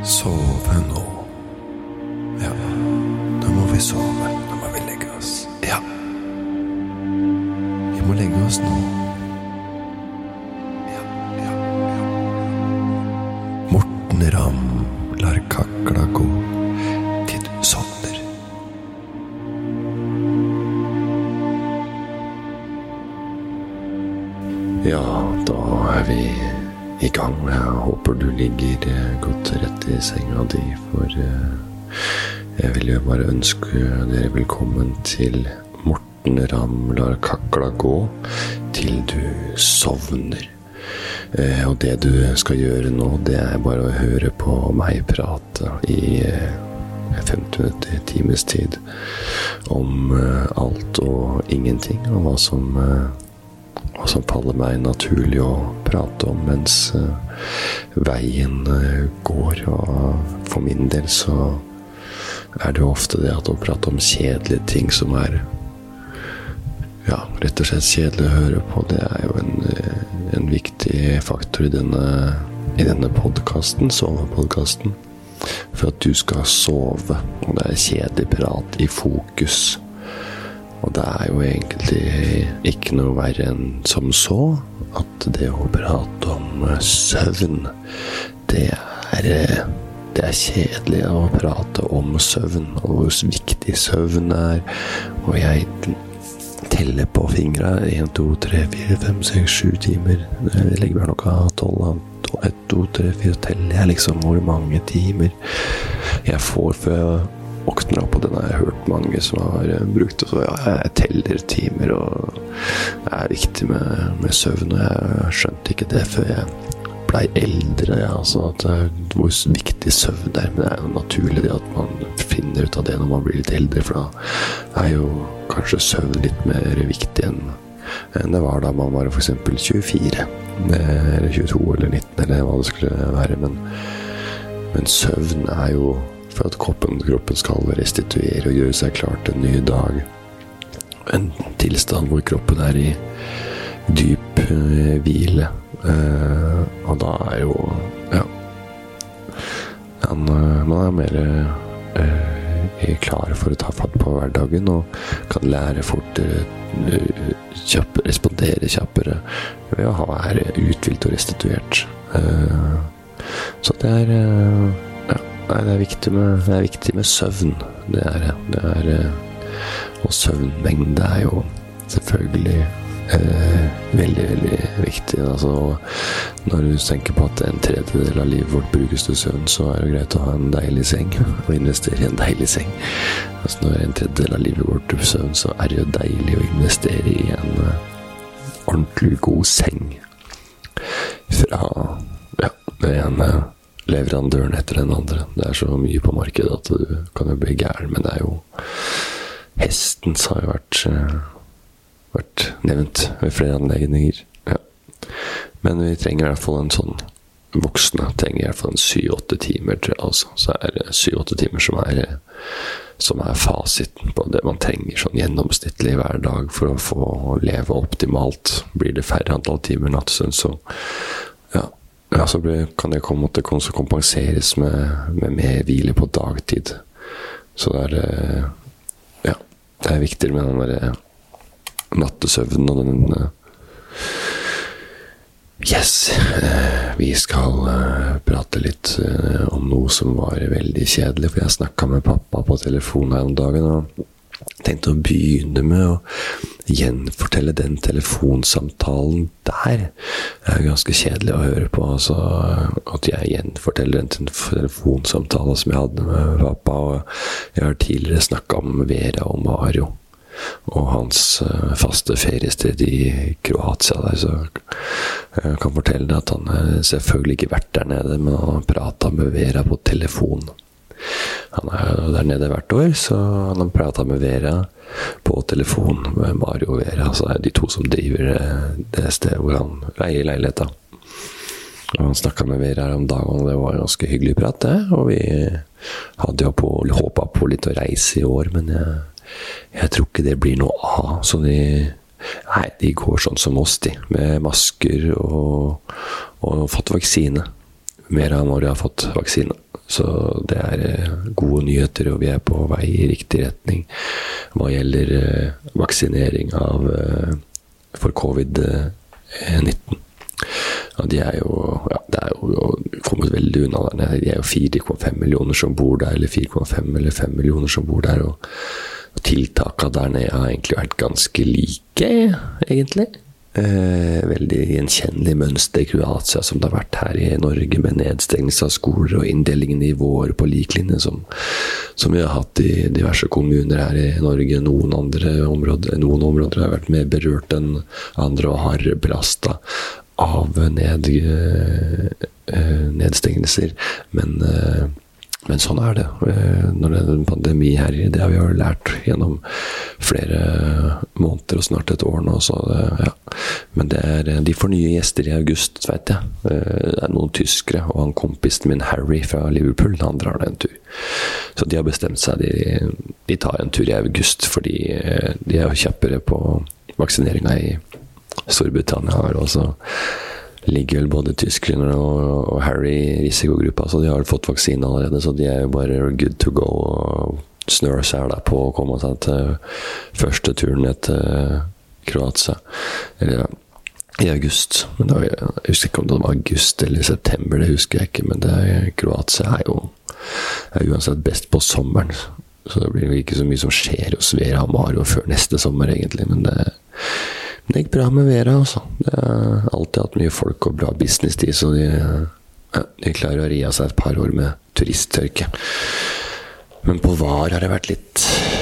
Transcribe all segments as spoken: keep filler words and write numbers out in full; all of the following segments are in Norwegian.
Sove nå. Ja, nå må vi sove. Nå må vi legge oss. Ja. Vi må legge oss nå. Ja, ja, ja. Morten Ramm lar kakla gå til du sovner. Ja, da er vi i gang. Jeg håper du ligger godt rett i senga di, for jeg vil jo bare ønske dere velkommen til Morten Ramm lar kakla gå til du sovner. Og det du skal gjøre nå, det er bare å høre på meg prate i femti minutter, times tid, om alt og ingenting, og hva som hva som faller meg naturlig å prate om mens uh, veien uh, går. Og for min del så er det jo ofte det at å prate om kjedelige ting som er ja, rett og slett kjedelig å høre på, det er jo en, uh, en viktig faktor i denne, i denne podcasten, sovepodcasten, for at du skal sove, og det er kjedelig prat i fokus. Og det er jo egentlig ikke noe verre enn som så, at det å prate om søvn, det er, det er kjedelig å prate om søvn, og hvor viktig søvn er. Og jeg teller på fingra, en, to, tre, fire, fem, seks, sju timer. Jeg legger meg noe tolv, ett, to, tre, fire, teller jeg liksom hvor mange timer jeg får før jeg våkner opp, og den har jeg hørt mange som har brukt, og så ja, jeg teller timer, og det er viktig med, med søvn, og jeg skjønte ikke det før jeg ble eldre, ja, altså at hvor viktig søvn er, men det er jo naturlig det at man finner ut av det når man blir litt eldre, for da er jo kanskje søvn litt mer viktig enn, enn det var da man var for eksempel tjuefire, eller tjueto, eller nitten, eller hva det skulle være, men, men søvn er jo for at kroppen, kroppen skal restituere og gjøre seg klar til en ny dag. En tilstand hvor kroppen er i dyp uh, hvile. Uh, og da er jo, ja, man, uh, man er mer uh, klar for å ta fatt på hverdagen og kan lære fortere, uh, kjapp, respondere kjappere ved å ha være uthvilt og restituert. Uh, så det er uh, Nei, det er viktig med, det er viktig med søvn. Det er det. Er, og søvnmengde er jo selvfølgelig eh, veldig, veldig viktig. Altså, når du tenker på at en tredjedel av livet vårt brukes til søvn, så er det greit å ha en deilig seng, og investere i en deilig seng. Altså, når en tredjedel av livet vårt til søvn, så er det jo deilig å investere i en uh, ordentlig god seng. Fra, ja, en uh, leverandøren etter den andre. Det er så mye på markedet at du kan jo bli gæren, men det er jo hestens har jo vært, vært nevnt ved flere anlegninger. Ja. Men vi trenger i hvert fall en sånn voksne, trenger i hvert fall en syv-åtte timer, tror jeg, altså. Så er det syv-åtte timer som er, som er fasiten på det man trenger sånn gjennomsnittlig hver dag for å få leve optimalt. Blir det færre antall timer nattsøvn, så ja, Ja, så kan det komme til å kompenseres med, med mer hvile på dagtid. Så det er, ja, det er viktig med den der nattesøvnen og den, yes, vi skal prate litt om noe som var veldig kjedelig, for jeg snakket med pappa på telefon her om dagen, og tenkte å begynne med å gjenfortelle den telefonsamtalen der. Det er ganske kjedelig å høre på, altså, at jeg gjenforteller den telefonsamtalen som jeg hadde med pappa, og jeg har tidligere snakket om Vera og Mario, og hans faste feriested i Kroatia der, så jeg kan fortelle deg at han selvfølgelig ikke vært der nede, men han pratet med Vera på telefon. Han er der nede hvert år, så han har pratet med Vera på telefon med Mario og Vera, så er de to som driver det stedet hvor han reier leiligheten. Og han snakket med Vera her om dagen, og det var en ganske hyggelig prat, det. Og vi hadde jo på, håpet på litt å reise i år, men jeg, jeg tror ikke det blir noe av, så de, nei, de går sånn som oss, de, med masker og, og fått vaksine. mer av når de har fått vaksine. Så det er gode nyheter, og vi er på vei i riktig retning hva gjelder vaksinering av, for covid nitten. Ja, de er jo, ja, det er jo kommet veldig unna der. De er jo fire komma fem millioner som bor der, eller fire komma fem eller fem millioner som bor der, og tiltakene der nede har egentlig vært ganske like, egentlig. Eh, veldig gjenkjennelig mønster i Kroatia som det har vært her i Norge, med nedstengelse av skoler og inndelingen i nivåer på liklinje som, som vi har hatt i diverse kommuner her i Norge. Noen andre områder, noen områder har vært mer berørt enn andre og har belastet av ned, nedstengelser, men, men sånn er det. Når det er en pandemi her, det har vi jo lært gjennom flere måneder og snart et år nå, så ja. Men det er, de får nye gjester i august, vet jeg. Det er noen tyskere, og han kompisen min Harry fra Liverpool, han drar en tur. Så de har bestemt seg, de, de tar en tur i august, fordi de er jo kjappere på vaksineringen i Storbritannia her, og så ligger vel både tyskerne og, og Harry i risikogruppa, så de har fått vaksine allerede, så de er jo bare good to go og snør seg der på å komme seg til første turen etter Kroatia, eller ja, i august. Men da, jeg husker ikke om det var august eller september, det husker jeg ikke, men det er, Kroatia er jo er uansett best på sommeren, så det blir jo ikke så mye som skjer hos Vera Amaro før neste sommer egentlig, men det Det gikk bra med Vera, altså. Det har alltid hatt mye folk og bra business-tid, så de, ja, de klarer å ri av seg et par år med turisttørke. Men på VAR har det vært litt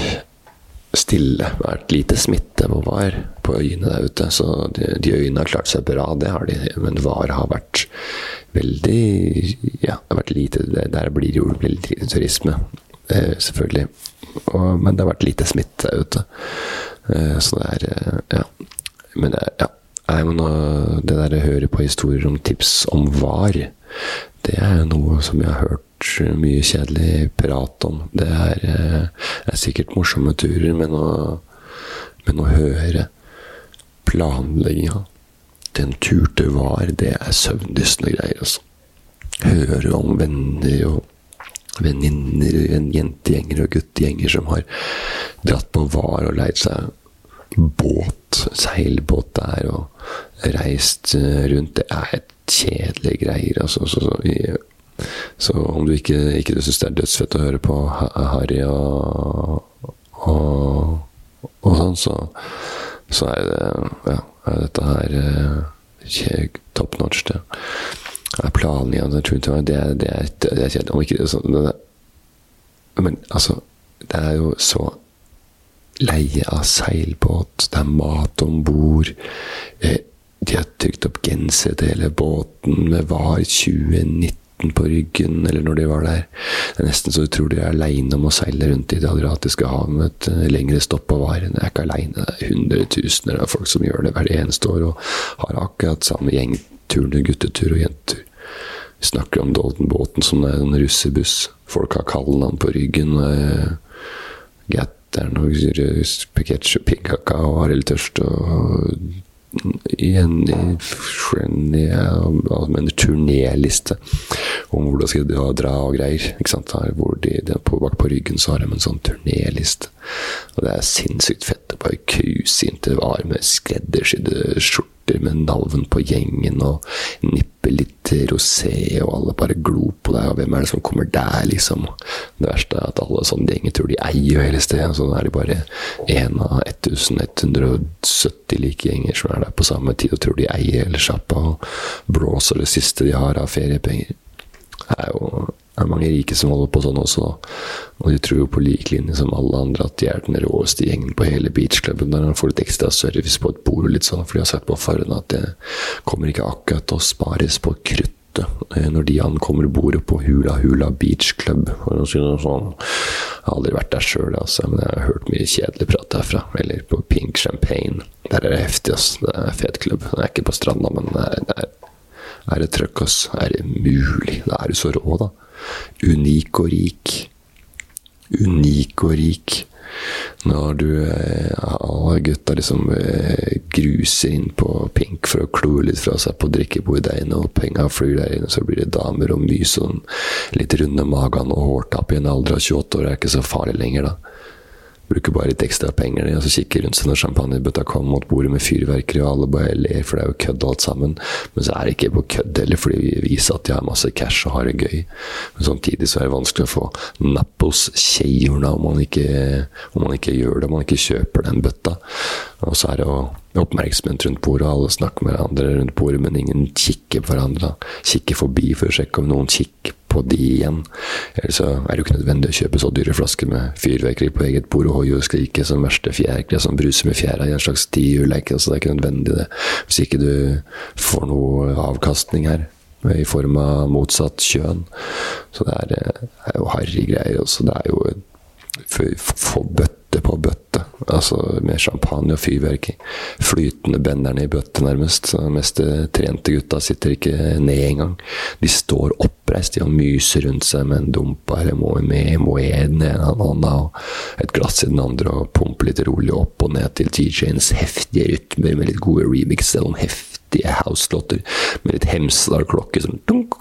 stille, vært lite smitte på VAR, på øyene der ute, så de, de øyene har klart seg bra, det har de, men VAR har vært veldig, ja, det har vært lite, der blir det jo veldig lite turisme, eh, selvfølgelig, og, men det har vært lite smitte der ute, eh, så det er, ja, men det, ja, er jo noe, det der jeg hører på historier om tips om VAR, det er noe som jeg har hørt mye kjedelig prat om. Det er, er sikkert morsomme turer, men å, men å høre planleggingen til en tur til VAR, det er søvndystende greier, altså. Høre om venner og venninner, en jentegjenger og guttegjenger som har dratt på VAR og leid seg båt, seilbåt der og reist rundt. Det er et kjedelig greier, altså, så, så, så om du ikke, ikke du synes det er dødsfett å høre på Harry og, og, og sånn, så, så er det, ja, er dette her uh, top notch, det er planen igjen, det er, det er, det er, det er kjedelig, om ikke det er sånn, det er, men altså, det er jo så leie av seilbåt, det er mat ombord, eh, de har trykt opp genser til hele båten med VAR tjue nitten på ryggen, eller når de var der. Det er nesten så du tror de er alene om å seile rundt i det Adriatiske havet med et lengre stopp på VAR. De er ikke alene, det er hundretusener av folk som gjør det hver eneste år, og har akkurat samme gjengtur, guttetur og jentetur. Vi snakker om Dolton-båten som er en russebuss. Folk har kallenavn på ryggen, eh, Gat det er noe Peketsu, Pigaka og Arild Tørst og igjen i en turnéliste om hvor de skal dra, dra og greier, ikke sant? Hvor de, de på, bak på ryggen så har de en sånn turnéliste, og det er sinnssykt fett. Det bare cruise inn til VAR med skreddersydde skjorter med navn på gjengen og nippe litt rosé, og alle bare glo på deg, og hvem er det som kommer der, liksom. Det verste er at alle sånne gjenger tror de eier hele stedet, så er de bare en av ellevehundre sytti like gjenger som er der på samme tid og tror de eier hele sjappa og blåser det siste de har av feriepenger. Det er jo det er mange rike som holder på sånn også, og de tror jo på liklinje som alle andre at de er den råeste gjengen på hele beachklubben, der de får litt ekstra service på et bord og litt sånn, for de har sagt på forhånd at det kommer ikke akkurat å spares på kruttet når de ankommer bordet på Hula Hula Beach Club, for å si det sånn. Jeg har aldri vært der selv, altså, men jeg har hørt mye kjedelig prat derfra, eller på Pink Champagne. Der er det heftig, altså. Det er fet klubb. Det er ikke på stranda, men det er, det er, er det trøkk, altså. Er det mulig? Da er du så rå, da. Unik og rik. Unik og rik. Når du, alle gutta liksom gruser inn på Pink for å kloe litt fra seg på drikkebordet og penger flyr der inne, så blir det damer og mys og litt runde magen og hårtapp i en alder av tjueåtte år, er ikke så farlig lenger da. Bruker bare litt ekstra penger, og så kikker rundt seg når champagnebøtta kommer mot bordet med fyrverkeri, og alle bare ler, for det er jo kødd alt sammen. Men så er det ikke på kødd heller, fordi vi viser at de har masse cash og har det gøy. Men samtidig så er det vanskelig å få napp hos tjejerna om man ikke, om man ikke gjør det, om man ikke kjøper den bøtta. Og så er det jo oppmerksomhet rundt bordet, og alle snakker med hverandre rundt bordet, men ingen kikker på hverandre. Kikker forbi for å sjekke om noen kikker på de igjen. Eller så er det jo ikke nødvendig å kjøpe så dyre flasker med fyrverkeri på eget bord og hoi og skrike som verste fjærkere som bruser med fjæra i en slags tiurleik, så det er ikke nødvendig det. Hvis ikke du får noe avkastning her i form av motsatt kjønn. Så det er, er jo harry greier også. Det er jo for bøtte på bøtte, altså med champagne og fyrverkeri, flytende benderne i bøtte nærmest, så de mest trente gutta sitter ikke ned en gang, de står oppreist, de har myser rundt seg med en dumpa eller må med moed ned en hånda og et glass i den andre og pumper litt rolig opp og ned til D J-ens heftige rytmer med litt gode remix eller om heftige house-låter med litt Hemsedal-klokke som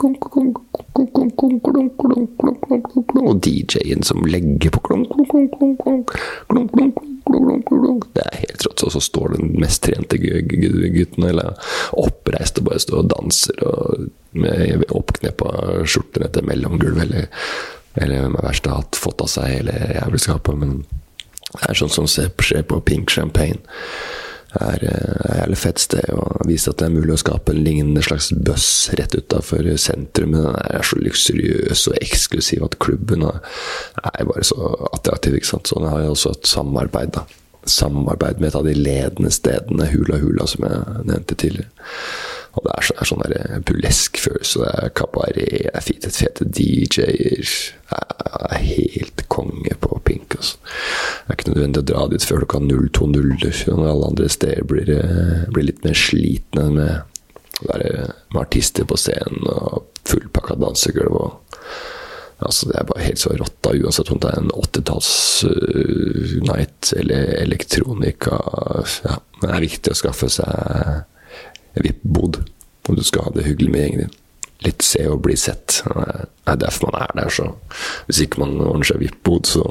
og D J-en som legger på klonk, klonk, klonk, klonk, klonk, klonk, klonk, klonk, klonk. Det er helt rått, og så står den mest trente gutten eller oppreist og bare står og danser og med oppkneppa skjorter etter mellomgulv eller, eller med verste hatt fått av seg eller jævelskapet, men det er sånn som skjer på Pink Champagne. Det er et jævlig fett sted og viser at det er mulig å skape en lignende slags bøss rett utenfor sentrum, men den er så luksuriøs og eksklusiv at klubben er bare så attraktiv, ikke sant? Så den har jo også et samarbeid da. Samarbeid med et av de ledende stedene, Hula Hula, som jeg nevnte tidligere. Og det er, så, er sånn der burlesk følelse, det er kabaret, det er fete, fete D J-er, det er helt konge på Pink, altså. Det er ikke nødvendig å dra dit før klokka null to null, når alle andre steder blir, blir litt mer slitne med, med artister på scenen og fullpakket dansegulv og altså det er bare helt så rått da, uansett om det er en åttitalls uh, night eller elektronika, ja, det er viktig å skaffe seg V I P-bod om du skal ha det hyggelig med gjengen din. Litt se og bli sett. Det er derfor man er der, så hvis ikke man ordner seg V I P-bod, så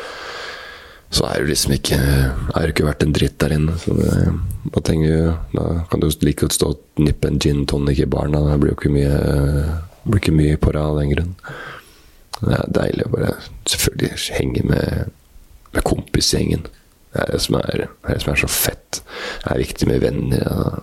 så er det liksom ikke er det ikke vært en dritt der inne. Så det, da, tenker, da kan du like godt stå og nippe en gin tonic i baren, da. Det blir jo ikke mye, blir ikke mye på det av den grunn. Det er deilig å bare selvfølgelig henge med, med kompisgjengen. Det er det som er, det er det som er så fett. Det er viktig med venner, ja.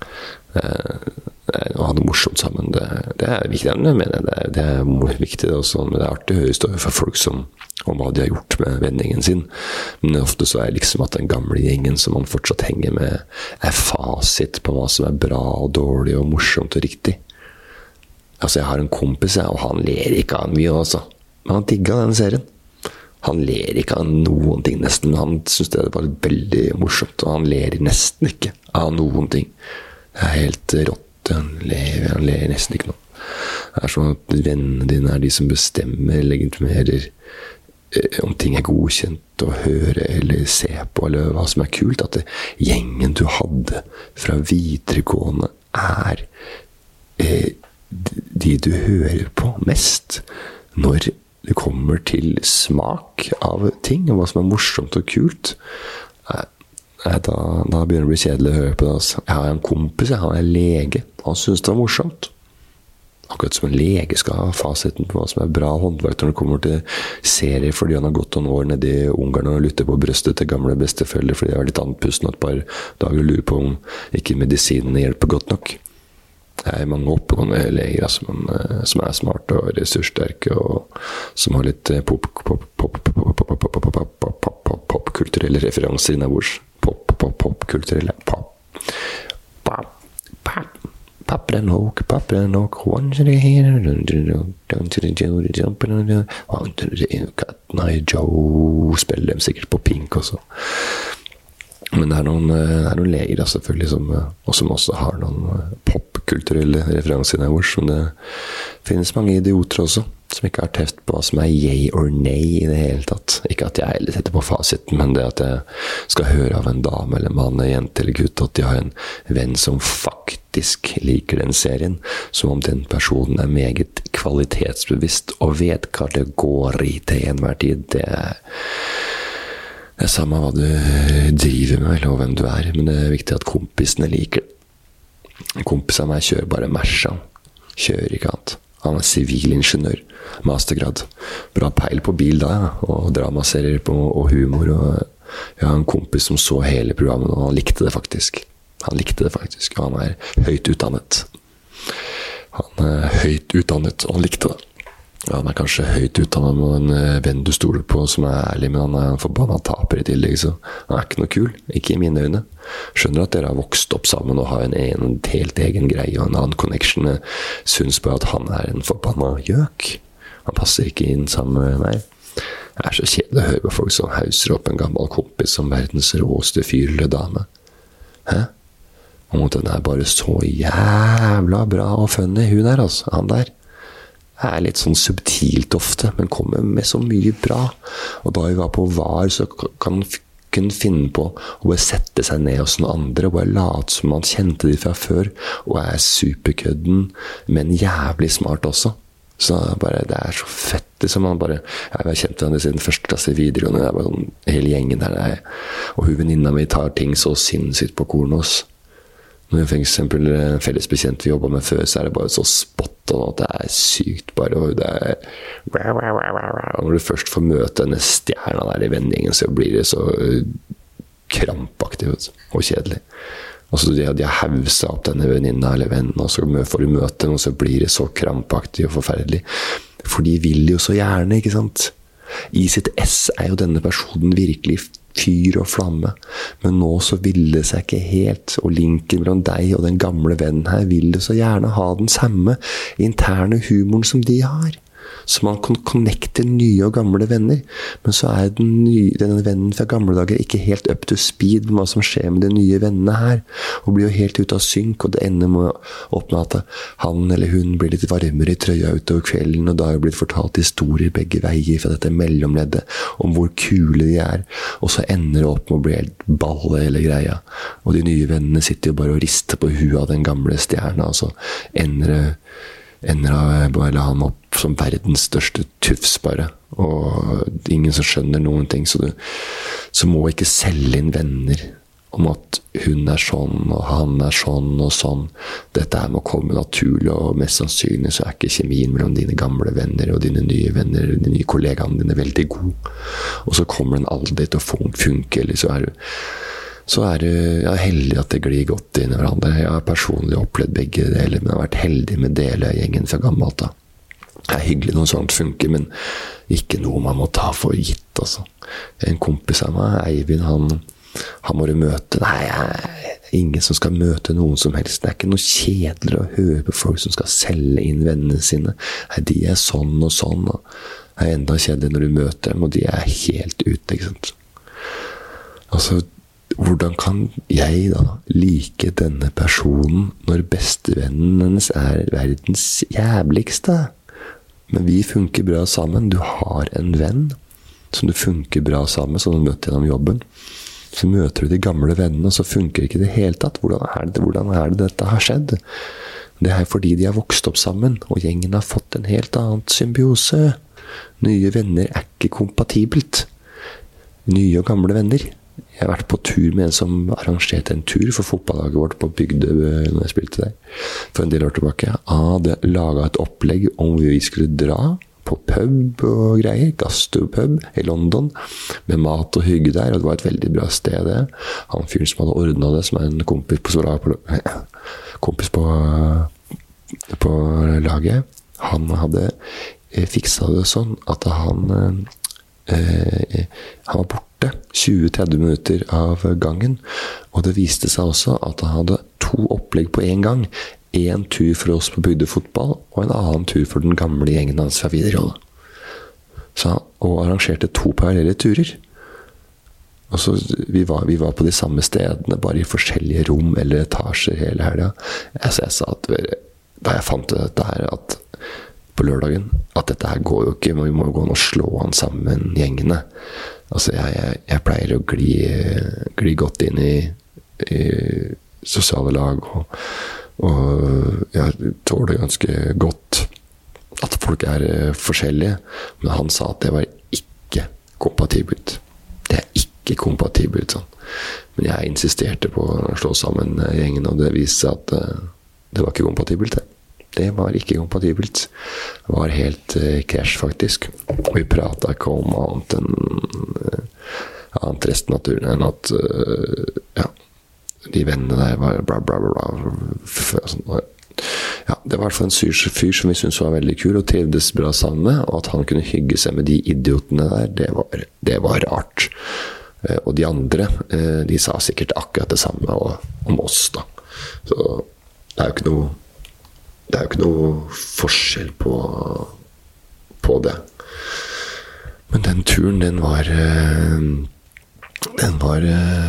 Å ha det morsomt sammen, det, det er viktig, jeg mener, det, er, det er viktig også, men det er artig å høre historier fra folk som, om hva de har gjort med vendingen sin, men ofte så er det liksom at den gamle gjengen som man fortsatt henger med er fasit på hva som er bra og dårlig og morsomt og riktig. Altså jeg har en kompis, og han ler ikke av mye også, men han digget den serien. Han ler ikke av noen ting nesten, men han synes det var veldig morsomt, og han ler nesten ikke av noen ting. Det er helt rått, han ler, han ler nesten ikke noe. Det er sånn at vennene dine er de som bestemmer, legitimerer eh, om ting er godkjent å høre eller se på, eller hva som er kult, at det, gjengen du hadde fra videregående er eh, de du hører på mest når det kommer til smak av ting, og hva som er morsomt og kult. Eh, Nei, da, da begynner det å bli kjedelig å høre på det. Altså. Jeg har en kompis, jeg har en lege. Han synes det var morsomt. Akkurat som en lege skal ha fasiten på hva som er bra håndverk når det kommer til serier, fordi han har gått noen år nede i Ungarn og lytter på brøstet til gamle bestefølger, fordi det er litt andpusten et par dager og lurer på om ikke medisinene hjelper godt nok. Det er mange oppegående leger altså, men, som er smarte og ressurssterke, og som har litt pop-kulturelle referanser innabords. Pop-pop-pop-kulturelle pop. Papprenhåk, papprenhåk, one to the here, down to the Joe, jumping on the one to the Cat Night Joe, spiller dem sikkert på Pink også. Men det er noen, det er noen leger da, selvfølgelig, som, og som også har noen popkulturelle referanser der vårs, men det finnes mange idioter også, som ikke har teft på hva som er yay or nay i det hele tatt. Ikke at jeg heller setter på fasiten, men det at jeg skal høre av en dame eller mann, en jente eller gutt, at de har en venn som faktisk liker den serien, som om den personen er meget kvalitetsbevisst og vet hva det går i til enhver tid. Det er Det er samme hva du driver med, eller hvem du er, men det er viktig at kompisene liker det. En kompis av meg kjører bare Mersa. Kjører ikke annet. Han er sivilingeniør, mastergrad. Bra peil på bil da, ja. Og dramaserier på, og humor. Og jeg har en kompis som så hele programmet, og han likte det faktisk. Han likte det faktisk, og han er høyt utdannet. Han er høyt utdannet, og han likte det. Ja, han er kanskje høyt utdannet med en venn du stoler på som er ærlig, men han er en forbannet taper i tillegg, så han er ikke noe kul, ikke i mine øyne. Skjønner at dere har vokst opp sammen og har en, en helt egen greie og en annen connection. Jeg synes bare at han er en forbannet gjøk. Han passer ikke inn sammen med meg. Det er så kjedelig å høre på folk som hauser opp en gammel kompis som verdens råeste fyr eller dame. Hæ? Og den er bare så jævla bra og funny, hun er altså, han der. Er litt sånn subtilt ofte, men kommer med så mye bra. Og da vi var på var, så kan han finne på å bare sette seg ned hos noen andre, og bare late som man kjente de fra før, og er superkødden, men jævlig smart også. Så bare, det er så fett, liksom. Man bare, jeg har kjent henne siden første klasse i videregående, det er bare sånn, hele gjengen der, der. Og hun venninna mi tar ting så sinnssykt på kornos. Når for eksempel en felles bekjent vi jobbet med før, så er det bare så spot on at det er sykt bare, og det er og når du først får møte denne stjerna der i vendingen, så blir det så krampaktig og kjedelig. Og så de, de har hauset opp denne venninna eller vennen, og så får du møte den, og så blir det så krampaktig og forferdelig. For de vil jo så gjerne, ikke sant? I sitt ess er jo denne personen virkelig fyr og flamme, men nå så vil det seg ikke helt, og linken mellom deg og den gamle vennen her vil det så gjerne ha den samme interne humoren som de har, så man kan connecte nye og gamle venner, men så er den nye, denne vennen fra gamle dager ikke helt up to speed med hva som skjer med de nye vennene her, og blir jo helt ut av synk, og det ender med å åpne at han eller hun blir litt varmere i trøya utover kvelden, og da har jo blitt fortalt historier begge veier fra dette mellomleddet, om hvor kule de er, og så ender det opp med å bli helt balle hele greia, og de nye vennene sitter jo bare og rister på huet av den gamle stjerna, og så ender det ender av bare han opp som verdens største tufs bare, og ingen som skjønner noen ting, så du så må ikke selge inn venner om at hun er sånn, og han er sånn og sånn. Dette her må komme naturlig, og mest sannsynlig så er ikke kjemien mellom dine gamle venner og dine nye venner, de nye kollegaene dine veldig god, og så kommer den aldri til å funke, eller så er du så er det ja, heldig at det glir godt inn i hverandre. Jeg har personlig opplevd begge deler, men jeg har vært heldig med deler av gjengen fra gammelt da. Det er hyggelig når sånt funker, men ikke noe man må ta for gitt, altså. En kompis av meg, Eivind, han, han må du møte. Nei, jeg, ingen som skal møte noen som helst. Det er ikke noe kjedelig å høre på folk som skal selge inn vennene sine. Nei, de er sånn og sånn, og det er enda kjedelig når du møter dem, og de er helt ute, ikke sant? Altså, hvordan kan jeg da like denne personen når bestevennen hennes er verdens jævligste? Men vi funker bra sammen. Du har en venn som du funker bra sammen, som du møter gjennom jobben. Så møter du de gamle vennene, og så funker ikke det hele tatt. Hvordan er det, hvordan er det dette har skjedd? Det er fordi de har vokst opp sammen, og gjengen har fått en helt annen symbiose. Nye venner er ikke kompatibelt. Nye og gamle venner. Jeg har vært på tur med en som arrangerte en tur for fotballaget vårt på Bygdø når jeg spilte der for en del år tilbake. Jeg hadde laget et opplegg om vi skulle dra på pub og greier, gastropub i London, med mat og hygge der, og det var et veldig bra sted det. Han fyren som hadde ordnet det, som er en kompis på, kompis på, på laget, han hadde fikset det sånn at han Eh, han var borte tjue til tretti minutter av gangen, og det viste seg også at han hadde to opplegg på en gang. En tur for oss på bygdefotball, og en annen tur for den gamle gjengen hans fra videregående. Så han og arrangerte to parallelle turer. Altså, vi var, vi var på de samme stedene, bare i forskjellige rom eller etasjer hele helgen. Altså, jeg sa at da jeg fant dette her, at på lørdagen, at dette her går jo ikke, men vi må jo gå an og slå han sammen gjengene. Altså, jeg, jeg, jeg pleier å gli, gli godt inn i, i sosiale lag, og, og jeg tåler ganske godt at folk er forskjellige, men han sa at det var ikke kompatibelt. Det er ikke kompatibelt, sånn. Men jeg insisterte på å slå sammen gjengen, og det viste seg at uh, det var ikke kompatibelt, det. Det var ikke kompatibelt. Det var helt uh, crash, faktisk. Og vi pratet ikke om annet enn uh, annet resten av turen enn at uh, ja, de vennene der var bla bla bla bla. Sånn. Ja, det var i hvert fall en fyr, fyr som vi syntes var veldig kul og trivdes bra sammen med, og at han kunne hygge seg med de idiotene der, det var, det var rart. Og de andre, de sa sikkert akkurat det samme om oss da. Så det er jo ikke noe, det er jo ikke noe forskjell på, på det. Men den turen, den var, den var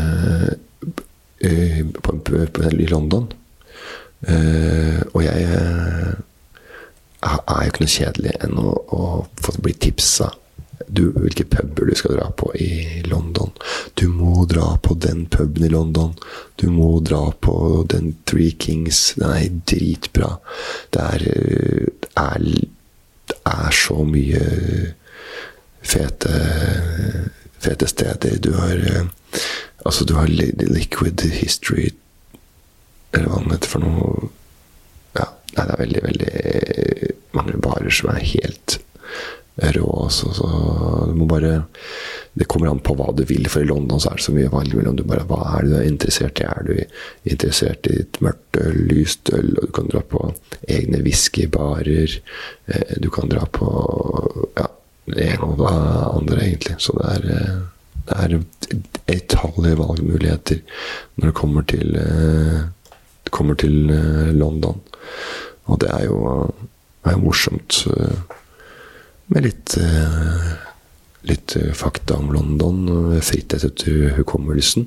på, på, på, i London. Og jeg er jo ikke noe kjedelig enn å, å få bli tipset du, hvilke puber du skal dra på i London. Du må dra på den puben i London. Du må dra på den Three Kings. Den er dritbra. Det er, det er, det er så mye fete, fete steder. Du har, altså du har Liquid History, eller hva det heter for noe. Ja, det er veldig, veldig mange barer som er helt rå, så, så du må bare, det kommer an på hva du vil, for i London så er det så mye valg mellom du bare, hva er det du er interessert i? Er du interessert i et mørkt øl, lyst øl, og du kan dra på egne whiskybarer, du kan dra på ja, det ene og det andre egentlig, så det er det er utallige valgmuligheter når det kommer til det kommer til London, og det er jo, er jo morsomt med litt, litt fakta om London, fritt etter hukommelsen.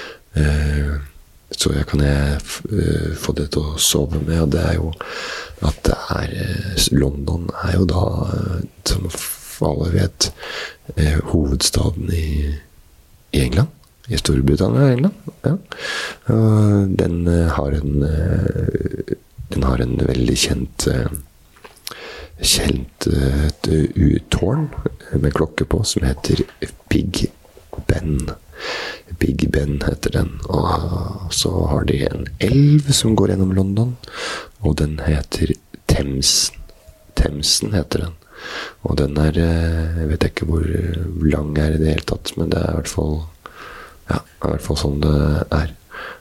Så jeg kan jeg få det til å sove med, og det er jo at det er, London er jo da, som alle vet, hovedstaden i, i England, i Storbritannia og England. Ja. Og den har en, den har en veldig kjent kjent et tårn med klokke på som heter Big Ben. Big Ben heter den, og så har de en elv som går gjennom London, og den heter Themsen. Themsen heter den, og den er, jeg vet ikke hvor lang er i det hele tatt, men det er i hvert fall, ja, i hvert fall sånn det er.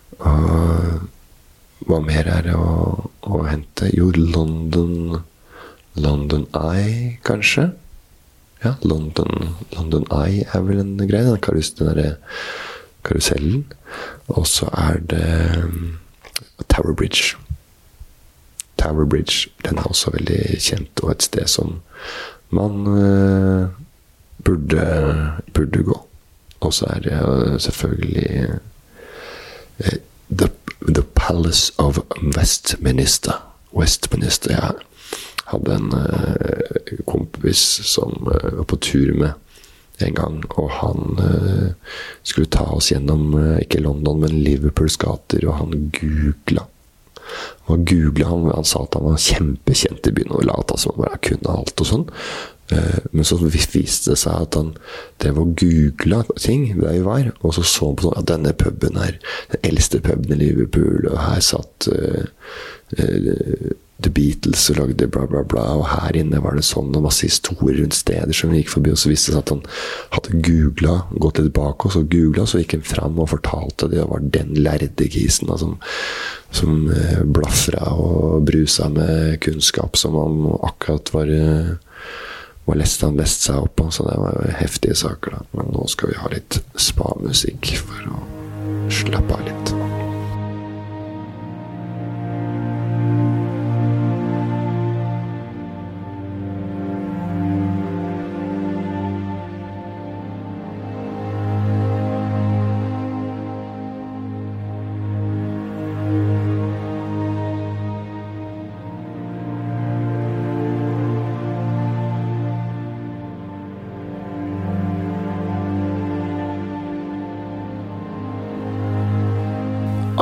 Og hva mer er det å, å hente? Jo, London London Eye, kanskje? Ja, London, London Eye er vel en greie, den, karus, den der karusellen. Og så er det Tower Bridge. Tower Bridge, den er også veldig kjent, og et sted som man uh, burde, burde gå. Og så er det uh, selvfølgelig uh, the, the Palace of Westminster. Westminster, ja. Hadde en uh, kompis som uh, var på tur med en gang, og han uh, skulle ta oss gjennom uh, ikke London, men Liverpools gater, og han googlet. Han, googlet han, han sa at han var kjempekjent i byen, og lata som han bare kunne alt og sånn. Uh, men så viste det seg at han drev og googlet ting der vi var, og så så han på sånn at denne puben er den eldste puben i Liverpool, og her satt uh, uh, The Beatles og lagde bla bla bla, og her inne var det sånn, og masse historier rundt steder som vi gikk forbi, og så viste det seg at han hadde googlet, gått litt bak oss og googlet, så gikk han fram og fortalte det, det var den lærde kisen da, som, som eh, blaffra og brusa med kunnskap som han akkurat var, var lest han lest seg opp på, så det var heftige saker da. Men nå skal vi ha litt spa-musikk for å slappe av litt.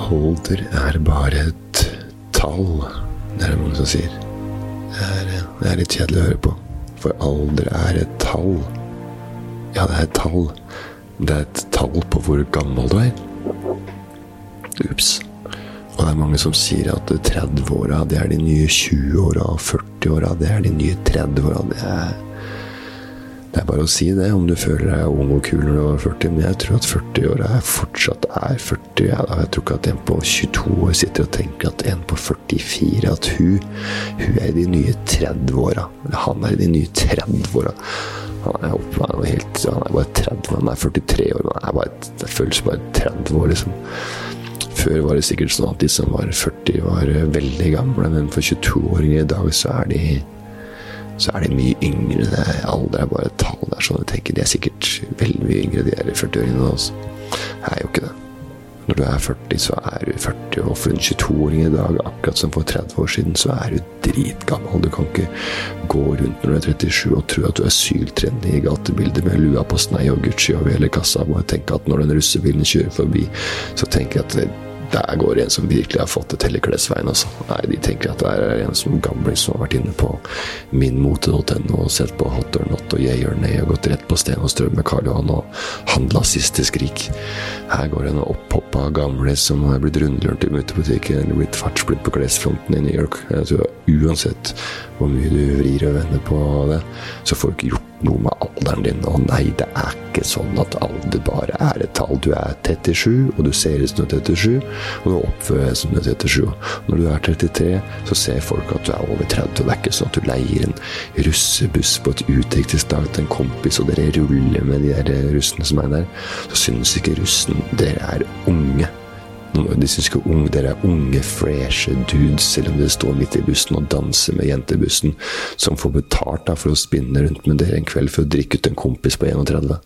alder er bare et tall, det er det mange som sier. Det er, det er litt kjedelig å høre på, for alder er et tall. Ja, det er et tall. Det er et tall på hvor gammel du er. Ups. Og det er mange som sier at tretti-åra, det er de nye tjue-åra, og førti-åra, det er de nye tretti-åra. Det er, det er bare å si det, om du føler deg ung og kul når du var førti, men jeg tror at førti-åra er fortsatt er førti. Jeg, jeg tror ikke at en på tjueto år sitter og tenker at en på førtifire, at hun, hun er de nye tretti-åra. Eller han er de nye tretti-åra. Han er oppe, han er helt, han er bare tretti, han er førtitre år, men han er bare, det føles bare tretti år liksom. Før var det sikkert sånn at de som var førti var veldig gamle, men for tjueto-åringer i dag så er de, så er de mye yngre. Det er, alder er bare et tall, det er sånn jeg tenker. De er sikkert veldig mye yngre, de er førti-åringene også. Jeg er jo ikke det. Når du er førti, så er du førti, og for en tjueto-åring i dag, akkurat som for tretti år siden, så er du dritgammel. Du kan ikke gå rundt når du er trettisju og tro at du er syltrenende i gatebildet med lua på snei og Gucci over hele kassa. Bare tenke at når den russebilen kjører forbi, så tenker jeg at det, der går en som virkelig har fått et helleklesveien også. Nei, de tenker at det er en som gamling som har vært inne på minmote punktum no og sett på Hot or Not og Yay or Nay og gått rett på Sten og Strøm med Karl Johan og handlet siste skrik. Her går det en opphoppa gamle som har blitt rundlørt i mutebutikken eller blitt fartsblitt på klesfronten i New York. Jeg tror uansett hvor mye du vrir og vender på det, så får du ikke gjort noe med alderen din. Og nei, det er ikke sånn at alder bare er et tall. Du er trettisju, og du ser ut som du er trettisju, og du oppfører deg som du er trettisju. Når du er trettitre, så ser folk at du er over tretti, og det er ikke sånn at du leier en russebuss på et utdrikningsdag til en kompis, og dere ruller med de der russene som er der, så synes ikke russen dere er unge. De synes ikke unge, dere er unge, freshe dudes, selv om dere står midt i bussen og danser med jentebussen, som får betalt da, for å spinne rundt med dere en kveld for å drikke ut en kompis på tretti.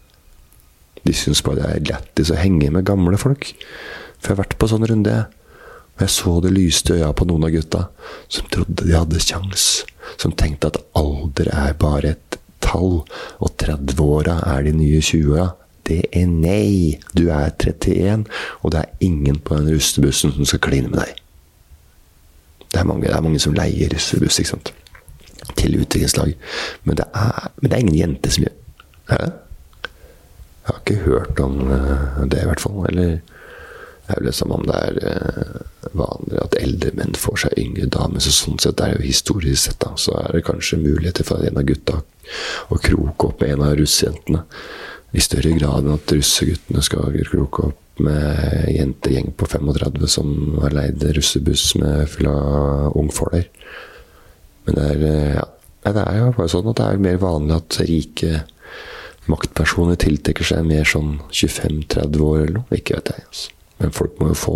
De synes bare det er lættis å henge med gamle folk. For jeg har vært på sånn runde, og jeg så det lyste øya på noen av gutta, som trodde de hadde sjans, som tenkte at alder er bare et tall, og tretti-åra er de nye tjue-åra. Det er nei, du er trettien, og det er ingen på den russebussen som skal kline med deg. Det er mange, det er mange som leier russebuss, ikke sant? Til utviklingslag. Men det er, men det er ingen jente som gjør. Er det? Jeg har ikke hørt om det i hvert fall, eller jeg vil lese om det er vanlig at eldre menn får seg yngre damer, så sånn sett er det jo historisk sett da, så er det kanskje muligheter for en av gutta å kroke opp med en av russejentene. I større grad enn at russeguttene skal kroke opp med jentegjeng på tretifem som har leid russebuss med full av ungfoler. Men det er, ja, det er jo bare sånn at det er mer vanlig at rike maktpersoner tiltekker seg mer sånn tjuefem til tretti år eller noe, ikke vet jeg. Altså. Men folk må jo få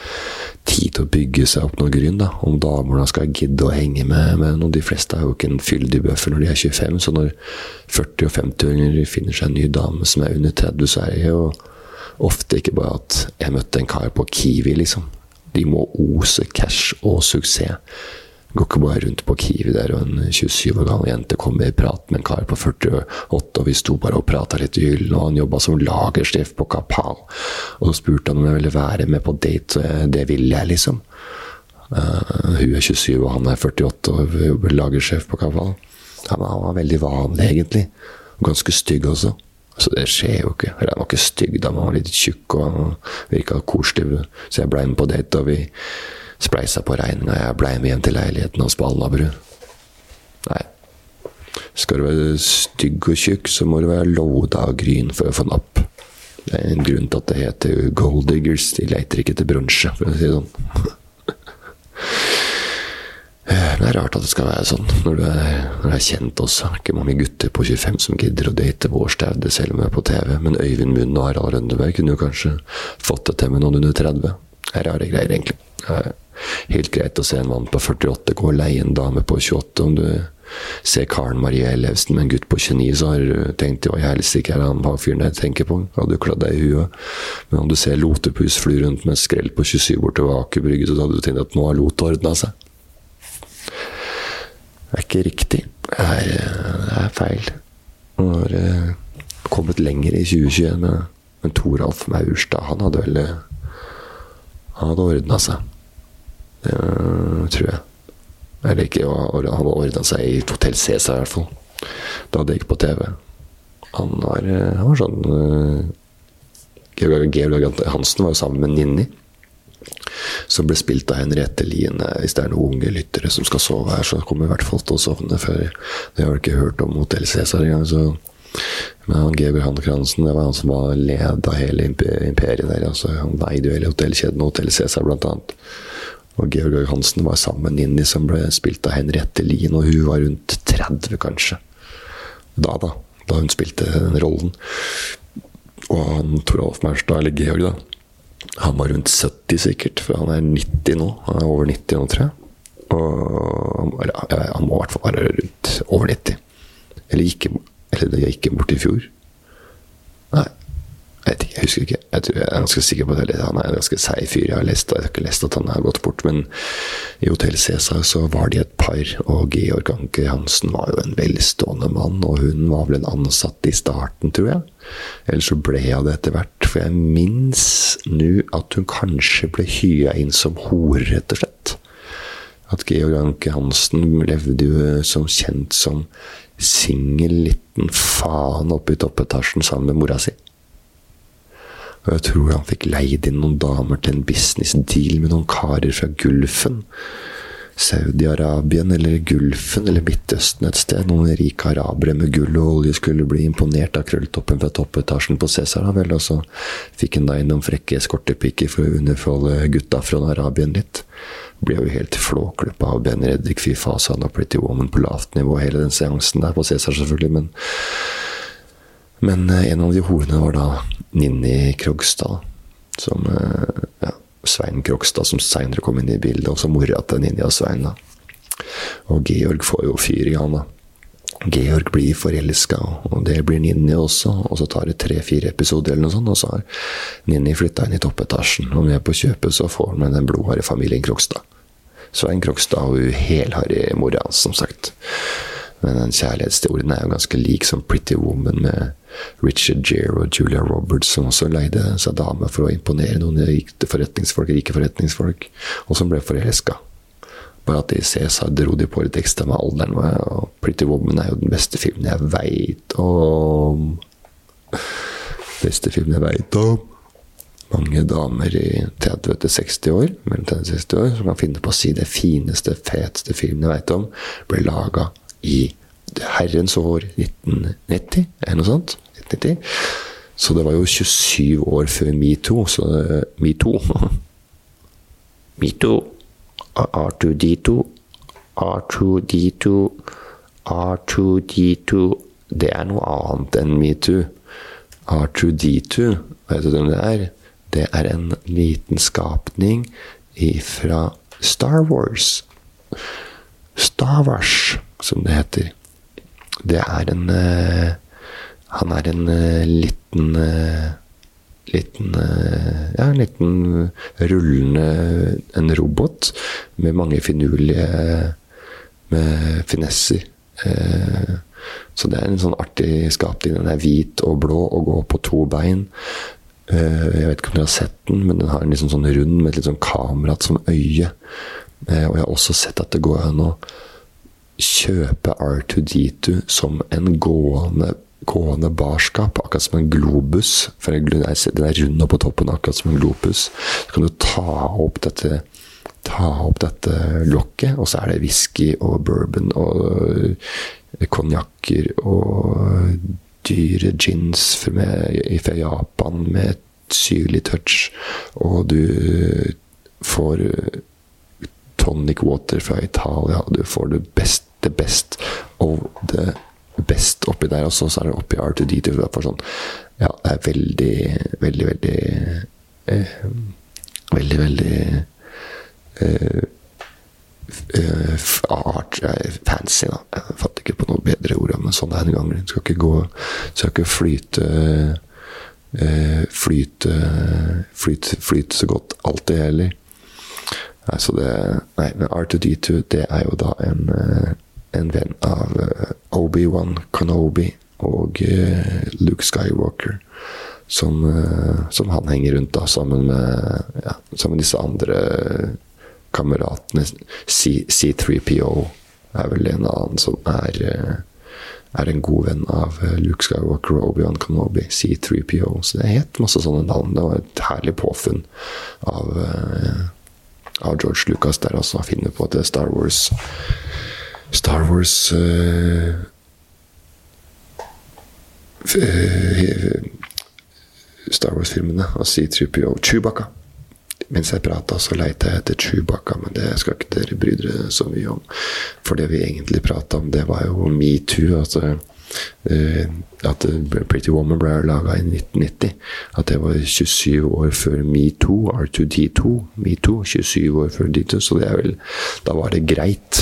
tid til å bygge seg opp noe grunn da, om damerne skal gidde å henge med, med noen. De fleste er jo ikke en fyldig bøffer når de er tjuefem, så når førti- og femti-åringer finner seg en ny dame som er under tretti, så er det jo ofte ikke bare at jeg møtte en kar på Kiwi, liksom. De må ose cash og suksess. Går ikke bare rundt på Kiwi der, og en tjuesyv år gammel jente kommer i prat med en kar på førtiåtte, og vi sto bare og pratet litt i hyllen, og han jobbet som lagersjef på Kapal. Og så spurte han om jeg ville være med på date, og det ville jeg liksom. Uh, hun er tjuesyv, og han er førtiåtte, og jobber lagersjef på Kapal. Ja, men han var veldig vanlig egentlig, og ganske stygg også. Så det skjer jo ikke. Han var ikke stygg da, man var litt tjukk, og han virket koselig. Så jeg ble med på date, og vi spleisa på regninga. Jeg ble med hjem til leiligheten hos på Alnabru. Nei. Skal du være stygg og tjukk, så må du være loada av gryn for å få den opp. Det er en grunn til at det heter gold diggers. De leter ikke til bronse, for å si det sånn. Det er rart at det skal være sånn. Når du er, når du er kjent også. Det er ikke mange gutter på tjuefem som gidder å date vår staude, selv om jeg er på T V. Men Øyvind Munn og Harald Rønneberg kunne jo kanskje fått det til med noen under tretti. Det er rare greier, egentlig. Det er helt greit å se en mann på førtiåtte gå og leie en dame på tjueåtte. Om du ser Karen Marie Ellefsen med en gutt på tjueni, så har du tenkt hva jeg helst ikke er han fyren jeg tenker på. Da hadde du kladd deg i huet. Men om du ser Lotepus fly rundt med skrell på tjuesyv bort til Aker Brygge, så hadde du tenkt at nå har Lot ordnet seg. Det er ikke riktig. Det er, det er feil. Nå har det kommet lenger i tjue tjueen, men, men Toralf Maurstad, han hadde vel Han hadde ordnet seg. Det tror jeg. Eller ikke, han hadde ordnet seg i Hotel Cæsar i hvert fall. Da det gikk på T V. Han var, han var sånn... Georg Hansen var jo sammen med Ninni, som ble spilt av Henriette Lien. Hvis det er noen unge lyttere som skal sove her, så kommer i hvert fall til å sovne før. Jeg har ikke hørt om Hotel Cæsar engang, så... Men han Georg Hansen, det var han som var led av hele imperiet der. Altså, han veide jo hele hotellkjeden og Hotel Cæsar blant annet. Og Georg Hansen var sammen med Ninni, som ble spilt av Henriette Lien, og hun var rundt tretti kanskje. Da da, da hun spilte den rollen. Og han Toralf Maurstad, eller Georg da, han var rundt sytti sikkert, for han er nitti nå. Han er over nitti nå, tror jeg. Og ja, han må i hvert fall være rundt over nitti. Eller ikke, eller det gikk bort i fjor. Nei, jeg vet ikke, jeg husker ikke. Jeg, tror jeg er ganske sikker på det. Han er en ganske seig fyr. Jeg har lest, jeg har ikke lest at han har gått bort, men i Hotel Cæsar så var de et par, og Georg Anker Hansen var jo en velstående mann, og hun var vel en ansatt i starten, tror jeg. Eller så ble jeg det etter hvert, for jeg minns nå at hun kanskje ble hyret inn som hore, rett og slett. At Georg Anker Hansen levde jo som kjent som singel liten faen oppe i toppetasjen sammen med mora si. Og jeg tror han fikk leid inn noen damer til en business deal med noen karer fra Gulfen. Saudi-Arabien eller Gulfen eller Midtøsten et sted. Noen rike arabere med gull og olje skulle bli imponert av krølltoppen fra toppetasjen på Cæsar. Vel, og så fikk han da inn noen frekke eskortepikker for å underfolde gutta fra Arabien litt. Ble jo helt flåklupp av Ben Redrik, fy fasan og Pretty Woman på lavt nivå, hele den seansen der på Cæsar selvfølgelig, men Men en av de horene var da Ninni Krogstad, som, ja, Svein Krogstad, som senere kom inn i bildet, og så mora til Ninni og Svein da. Og Georg får jo fyr i han da. Georg blir forelsket, og det blir Ninni også, og så tar det tre-fire episoder eller noe sånt, og så har Ninni flyttet inn i toppetasjen, og med på kjøpet så får han med den blodharde familien Krogstad. Svein Krogstad og helharde mora hans, som sagt. Men den kjærlighetshistorien er jo ganske lik som Pretty Woman med Richard Gere og Julia Roberts, som også leide seg dame for å imponere noen rike forretningsfolk, rike forretningsfolk, og som ble forelsket. Bare at i Cæsar dro de på litt ekstra med alderen, og Pretty Woman er jo den beste filmen jeg vet om. Beste filmen jeg vet om. Mange damer i tretti til seksti år, mellom tretti til seksti år, som kan finne på å si det fineste, feteste filmen jeg vet om, ble laget i herrens år nitten nitti, eller noe sånt, nitten nitti. Så det var jo tjuesyv år før MeToo, så MeToo. MeToo, R to D to, R to D to, R to D to, det er noe annet enn MeToo. R to D to, vet du hvem det er? Det er en liten skapning fra Star Wars. Star Wars, som det heter. Det er en uh, han er en uh, liten uh, liten uh, ja, en liten rullende en robot med mange finurlige med finesser. Uh, så det er en sånn artig skapning. Den er hvit og blå og går på to bein. Uh, jeg vet ikke om dere har sett den, men den har en liksom sånn rund med et litt sånn kamera som øye. Uh, og jeg har også sett at det går an å kjøpe R to D to som en gående, gående barskap, akkurat som en globus, for den er rund på toppen akkurat som en globus. Så kan du ta opp dette ta opp dette lokket, og så er det whisky og bourbon og konjakker og dyre gins fra Japan med et syrlig touch, og du får tonic water fra Italia, og du får det best, det best og det best oppi der, og så er det oppi R to D to for sånn, ja, det er veldig veldig, veldig eh, veldig, veldig eh, eh, art, eh, fancy da, jeg fatter ikke på noe bedre ord, men sånn er det en gang, du skal ikke gå, du skal ikke flyte eh, flyte flyte, flyte så godt alltid heller. Nei, så det, nei, men R to D to, det er jo da en, en venn av Obi-Wan Kenobi og Luke Skywalker, som, som han henger rundt da, sammen med, ja, sammen med disse andre kameratene. C tre P O er vel en annen som er, er en god venn av Luke Skywalker og Obi-Wan Kenobi, C tre P O. Så det er helt masse sånne navn. Det var et herlig påfunn av, av George Lucas der, altså. Han finner på at det er Star Wars Star Wars uh, Star Wars-filmene av C tre P O. Chewbacca. Mens jeg pratet så leite jeg etter Chewbacca, men det skal ikke dere bry dere så mye om. For det vi egentlig pratet om, det var jo Me Too, altså uh, at Pretty Woman ble laget i nitten nitti, at det var tjuesyv år før Me Too, R to D to, Me Too, tjuesyv år før D to, så det er vel, da var det greit.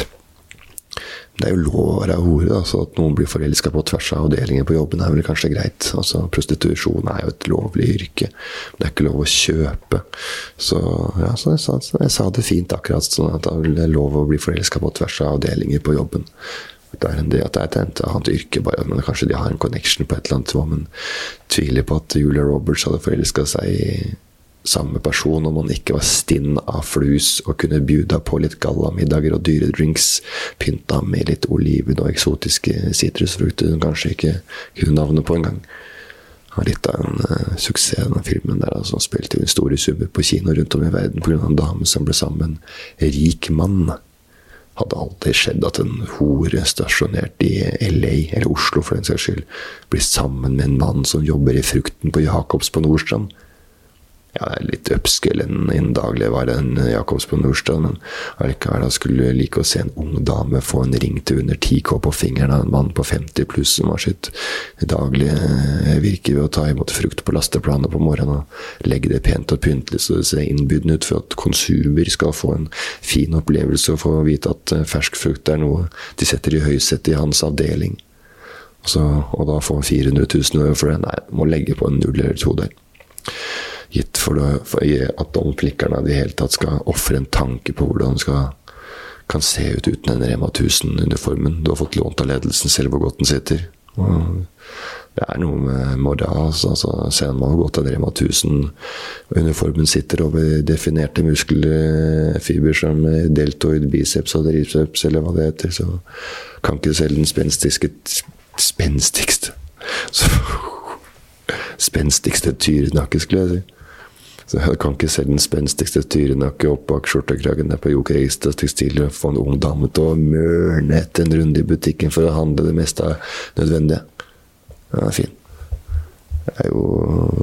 Det er jo lov å være hore, altså at noen blir forelsket på tvers av avdelinger på jobben er vel kanskje greit. Altså, prostitusjon er jo et lovlig yrke, men det er ikke lov å kjøpe. Så, ja, så jeg, sa, jeg sa det fint akkurat sånn at det er lov å bli forelsket på tvers av avdelinger på jobben. Det er en del, at det er et annet yrke bare, men kanskje de har en connection på et eller annet, men tviler på at Julia Roberts hadde forelsket seg i samme person om man ikke var stinn av flus og kunne bjuda på litt gallamiddager og dyre drinks, pynta med litt oliven og eksotiske citrusfrukter som kanskje ikke kunne navnet på en gang. Det var litt av en uh, suksess denne filmen der, altså. Han spilte jo en store summer på kino rundt om i verden på grunn av en dame som ble sammen med en rik mann. Hadde aldri skjedd at en hore stasjonert i L A, eller Oslo for den saks skyld, blir sammen med en mann som jobber i frukten på Jacobs på Nordstrand. Ja, det er litt upskill enn en daglig var det en Jacobs på Nordstrand, men allikevel da skulle jeg like å se en ung dame få en ring til under ti K på fingeren av en mann på femti pluss som har sitt daglige virke ved å ta imot frukt på lasteplanet på morgenen og legge det pent og pyntelig så det ser innbydende ut for at konsumer skal få en fin opplevelse og få vite at fersk frukt er noe de setter i høyset i hans avdeling. Og, så, og da få fire hundre tusen for det. Nei, må legge på en null eller to der. Gitt for, det, for at de flikkerne i det hele tatt skal offre en tanke på hvordan det skal, kan se ut uten en Rema tusen-uniformen. Du har fått lånt av ledelsen selv hvor godt den sitter. Og det er noe med moral, altså, ser man har gått av Rema tusen-uniformen sitter over definerte muskelfiber som deltoid, biceps og triceps, eller hva det heter, så kan ikke selv den spenstigste, spenstigste, så spenstigste tyrenakke, skulle jeg si. Så jeg kan ikke se den spenstigste tyrenakke opp bak skjortekragen der på Joker Eistad tekstil og få en ung dame til å mørne etter en runde i butikken for å handle det meste nødvendige. Den er fin. Det er jo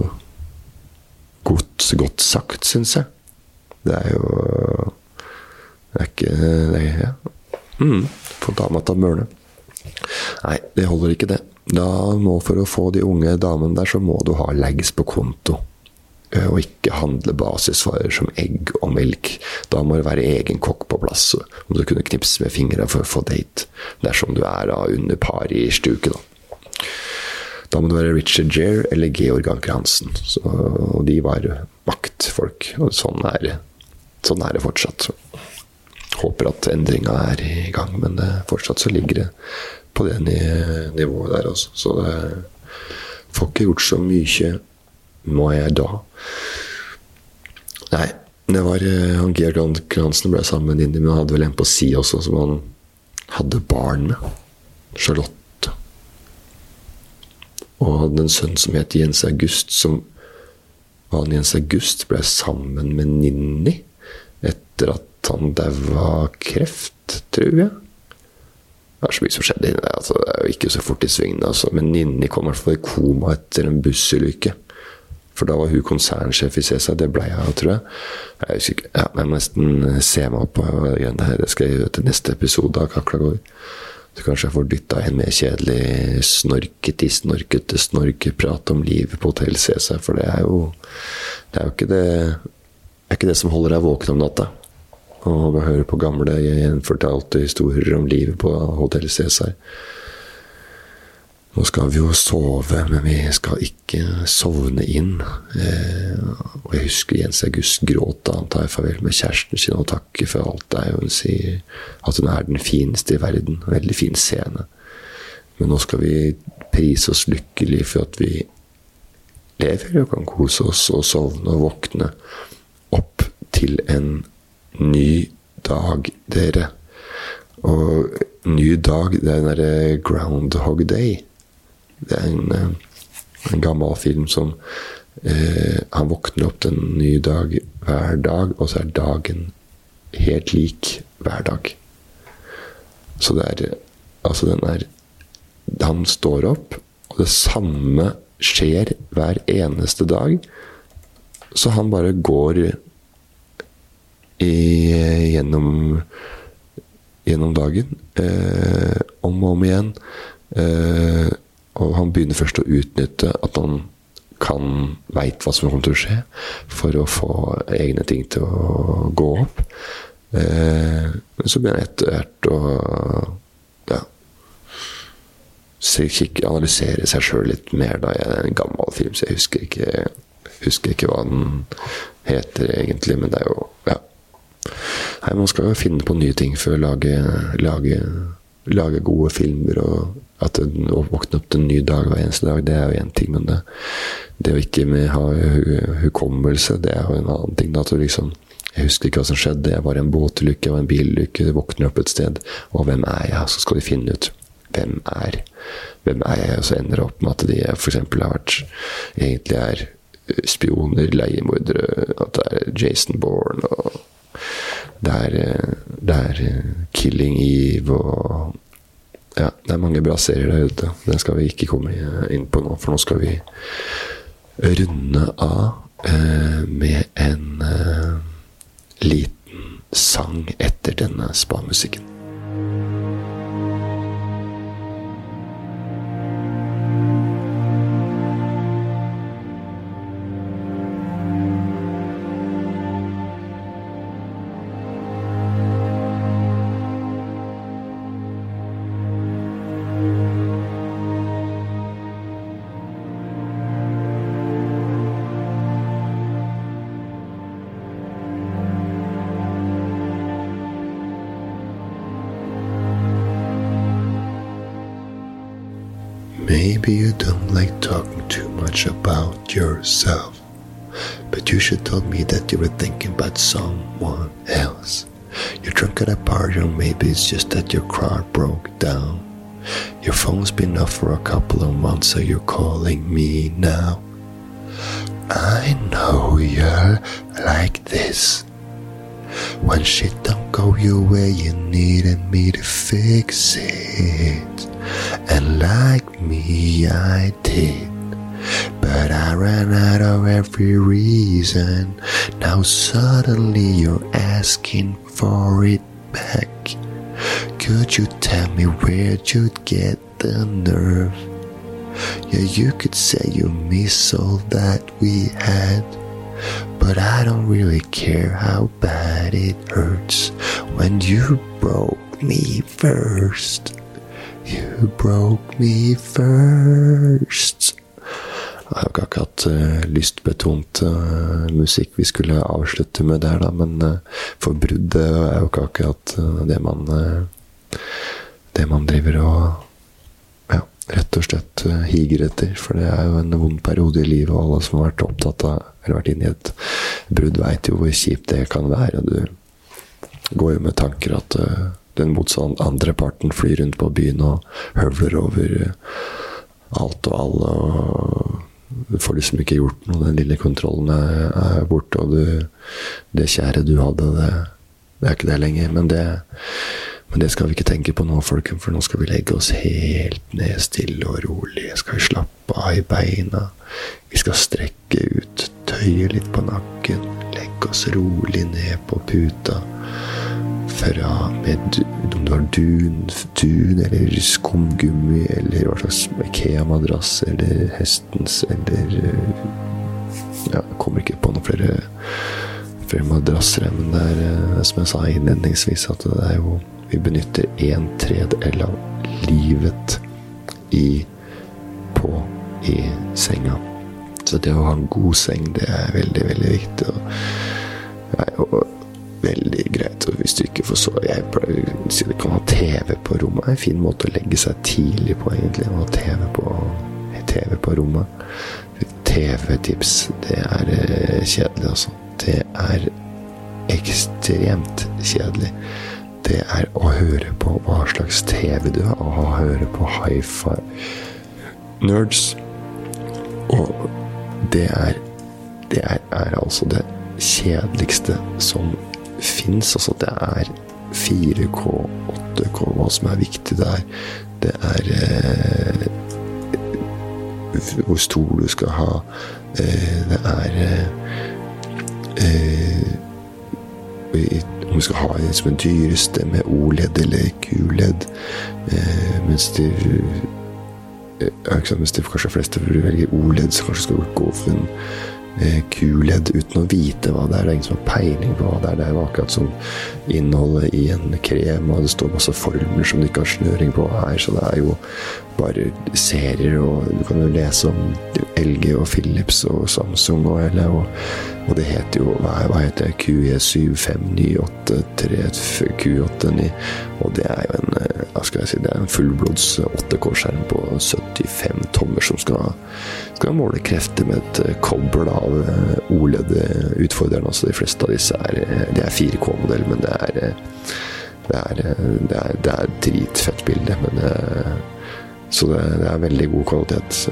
godt, godt sagt, synes jeg. Det er jo det er ikke det er, ja. mm, få dama til å mørne. Nei, det holder ikke det. Da må for å få de unge damene der, så må du ha legs på konto. Og ikke handle basisvarer som egg og melk. Da må det være egen kokk på plass, om du kunne knipse med fingrene for å få date. Dersom du er da under par i stuke, da. Da må det være Richard Gere eller Georg Anker Hansen. Så, og de var maktfolk, og sånn er, sånn er det fortsatt. Så. Håper at endringen er i gang, men det, fortsatt så ligger det på det nivået der også. Så det får ikke gjort så mye må jeg da. Nei, det var han Georg Hansen ble sammen med Indy, men han hadde vel en på si også som han hadde barn med. Charlotte. Og hadde en sønn som het Jens August, som var han Jens August ble sammen med Ninni etter at han døde kreft, tror jeg. Det er så mye som skjedde inne der, altså, det er jo ikke så fort i svingene, altså. Men Ninni kom i hvert fall i koma etter en bussulykke. For da var hun konsernsjef i C S A, det ble jeg, tror jeg. Jeg er usikker, ja, jeg må nesten se meg opp på det her, det skal jeg gjøre til neste episode av Kakla går. Så kanskje jeg får dyttet en mer kjedelig snorkete, snorkete, snorkeprat om livet på Hotell C S A, for det er jo, det er jo ikke det, det er ikke det som holder deg våken om natta. Og vi hører på gamle gjenfortalte historier om livet på Hotell C S A. Nå skal vi jo sove, men vi skal ikke sovne inn. Eh, og jeg husker Jens August gråt da han tar farvel med kjæresten sin og takker for alt det er. Hun sier at hun er den fineste i verden. En veldig fin scene. Men nå skal vi prise oss lykkelig for at vi lever og kan kose oss og sovne og våkne opp til en ny dag, dere. Og ny dag, det er den der Groundhog Day. Det er en, en gammel film som eh, han våkner opp til en ny dag hver dag, og så er dagen helt lik hver dag. Så det er, altså den er, han står opp, og det samme skjer hver eneste dag, så han bare går i, gjennom gjennom dagen, eh, om og om igjen, eh, og han begynner først å utnytte at han kan, vet hva som kommer til å skje, for å få egne ting til å gå opp. Eh, men så begynner han etter hvert å ja, se, kikke, analysere seg selv litt mer. Da. Jeg er en gammel film, så jeg husker ikke, husker ikke hva den heter egentlig, men det er jo, ja. Nei, man skal jo finne på nye ting for å lage, lage, lage gode filmer, og at det, å våkne opp til en ny dag hver eneste dag, det er jo en ting, men det, det å ikke med ha hukommelse, det er jo en annen ting. Da, at liksom, jeg husker ikke hva som skjedde, jeg var en båtulykke, jeg var en bilulykke, jeg våkner opp et sted, og hvem er jeg? Så skal de finne ut, hvem er, hvem er jeg? Og så ender det opp med at de for eksempel har vært, egentlig er spioner, leiemordere, at det er Jason Bourne, og det er, det er Killing Eve, og ja, det er mange bra serier der ute. Den skal vi ikke komme inn på nå, for nå skal vi runde av eh, med en eh, liten sang etter denne spa-musikken. Maybe you don't like talking too much about yourself, but you should tell me that you were thinking about someone else. You're drunk at a party, or maybe it's just that your car broke down. Your phone's been off for a couple of months, so you're calling me now. I know you're like this. When shit don't go your way, you needed me to fix it. And like me, I did. But I ran out of every reason. Now suddenly you're asking for it back. Could you tell me where'd you get the nerve? Yeah, you could say you miss all that we had, but I don't really care how bad it hurts when you broke me first. You broke me first. Jeg har ikke akkurat uh, lystbetont uh, musikk vi skulle avslutte med der, da, men uh, for bruddet er jo ikke akkurat uh, det man uh, det man driver og ja, rett og slett uh, higer etter, for det er jo en vond periode i livet, og alle som har vært opptatt av, eller vært inne i et brudd, vet jo hvor kjipt det kan være, og du går jo med tanker at uh, den motsatte andre parten flyr rundt på byen og høvler over uh, alt og alle, og du får liksom ikke gjort noe, den lille kontrollen er, er borte, og du, det kjære du hadde, det, det er ikke det lenger, men det, men det skal vi ikke tenke på nå, folkens, for nå skal vi legge oss helt ned, stille og rolig, skal vi slappe av i beina, vi skal strekke ut, tøye litt på nakken, legge oss rolig ned på puta, fra med, om du har dun, dun eller skumgummi, eller hva slags Ikea-madrass, eller hestens, eller ja, jeg kommer ikke på noen flere, flere madrasser, men det er som jeg sa innledningsvis, at det er jo, vi benytter en tredjedel av livet i, på, i senga. Så det å ha en god seng, det er veldig, veldig viktig, og, ja, og veldig greit, og hvis du ikke får så jeg pleier å si det kan ha TV på rommet, det er en fin måte å legge seg tidlig på egentlig, å ha TV på, TV på rommet. T V-tips, det er eh, kjedelig, altså. Det er ekstremt kjedelig. Det er å høre på hva slags T V du har, og å høre på hi-fi nerds. Og det er, det er, er altså det kjedeligste som finnes. Altså, det er fire K, åtte K, hva som er viktig der. Det er eh, hvor stor du skal ha. Eh, det er eh, om vi skal ha en som en dyreste med O L E D eller Q L E D, eh, mens de eh, mens de kanskje fleste velger O L E D, så kanskje skal vi gå for en eh, Q L E D uten å vite hva det er. Det er ingen som har peiling på hva det er. Det er jo akkurat som innholdet i en krem, og det står masse formler som du ikke har snøring på her, så det er jo bare serier, og du kan jo lese om L G og Philips og Samsung og hele, og, og det heter jo, hva, hva heter det, Q E syv fem ni åtte tre Q åtte ni, og det er jo en, hva skal jeg si, det er en fullblods åtte K-skjerm på syttifem tommer som skal, skal måle krefter med et kobbel av O L E D-utfordrerne. Altså de fleste av disse er, det er fire K-modell, men det er det er, det er, det er dritfett bilde, men det, så det, det er veldig god kvalitet.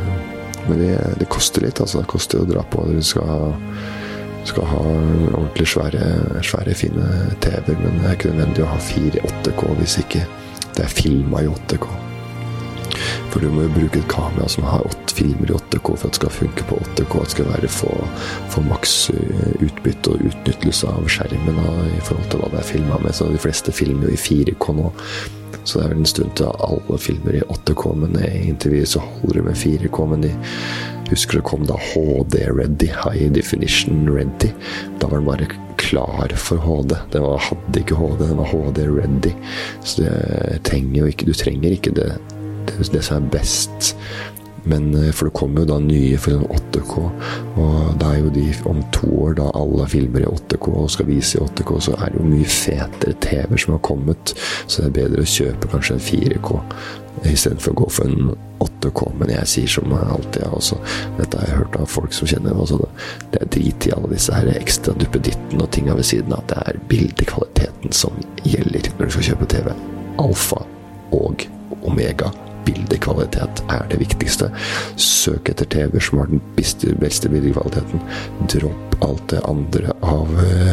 Men det, det koster litt, altså. Det koster å dra på. Du skal, skal ha ordentlig svære, svære fine T V-er, men det er ikke nødvendig å ha fire åtte K hvis ikke det er filmet i åtte K. For du må jo bruke et kamera som har åtte filmer i åtte K for at det skal funke på åtte K. Det skal være for, for maks utbytte og utnyttelse av skjermen da, i forhold til hva det er filmet med. Så de fleste filmer jo i fire K nå. Så det er vel en stund til alle filmer i åtte K, men inntil vi så holder det med fire K. Men de husker det kom da H D ready, high definition ready. Da var den bare klar for H D. Den var, hadde ikke H D, den var H D ready. Så det trenger jo ikke, du trenger ikke det, det, det som er best. Men for det kommer jo da nye for sånn åtte K, og det er jo de om to år da alle filmer i åtte K og skal vise i åtte K, så er det jo mye fetere T V-er som har kommet, så det er bedre å kjøpe kanskje en fire K i stedet for å gå for en åtte K. Men jeg sier som alltid, også, dette har jeg hørt av folk som kjenner, altså det, det er drit i alle disse her ekstra duppeditten og tingene ved siden av, at det er bildekvaliteten som gjelder når du skal kjøpe T V. Alfa og Omega bildekvalitet er det viktigste. Søk etter T V som har den beste, beste bildekvaliteten. Dropp alt det andre av uh,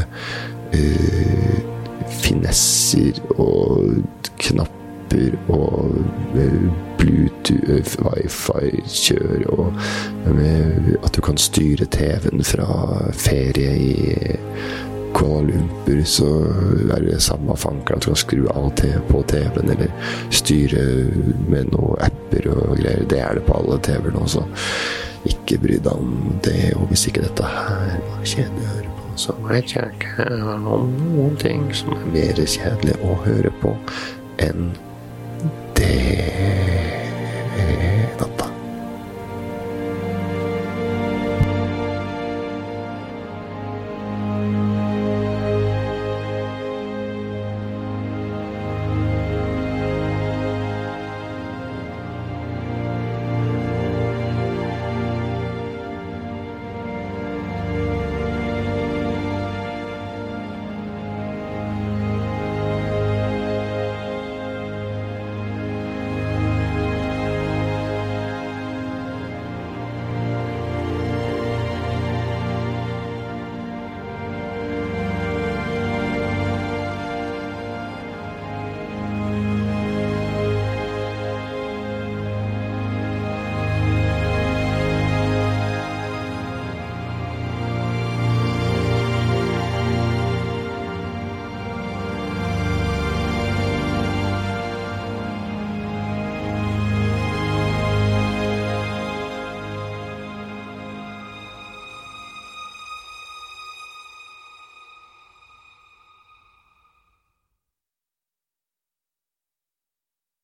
uh, finesser og knapper og uh, Bluetooth, Wi-Fi, kjør, og uh, at du kan styre T V-en fra ferie i Kuala Lumpur, så er det samme fanker at du kan skru av T V på T V-en eller styre med noen apper og greier. Det er det på alle T V-er nå, så ikke bry deg om det. Og hvis ikke dette her var kjedelig å høre på, så vet jeg ikke om noen ting som er mer kjedelig å høre på enn det.